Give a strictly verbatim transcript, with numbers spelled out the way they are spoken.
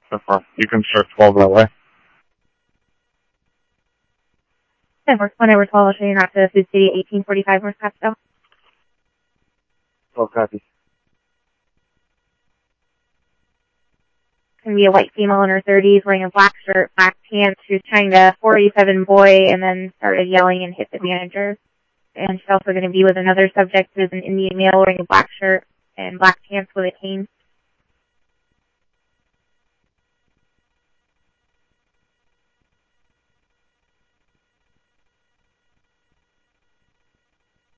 so far. You can start twelve that way. ten Works one over twelve, I'll show you not to Food City, eighteen forty-five North Scottsdale. twelve copy. It's going to be a white female in her thirties wearing a black shirt, black pants. She was trying to four eighty-seven boy and then started yelling and hit the manager. And she's also going to be with another subject who is an Indian male wearing a black shirt and black pants with a cane.